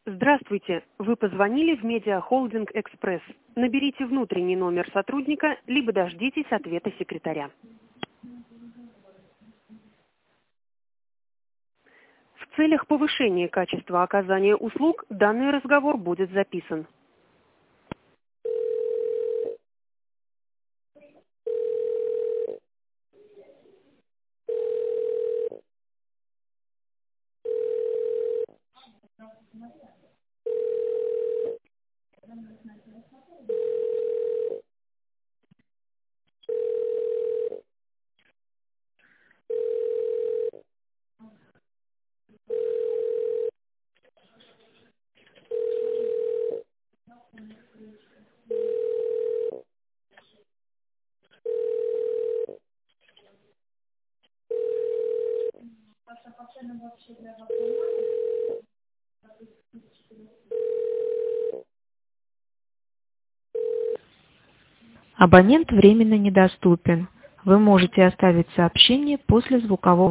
Здравствуйте! Вы позвонили в Медиахолдинг Экспресс. Наберите внутренний номер сотрудника, либо дождитесь ответа секретаря. В целях повышения качества оказания услуг данный разговор будет записан. Абонент временно недоступен. Вы можете оставить сообщение после звукового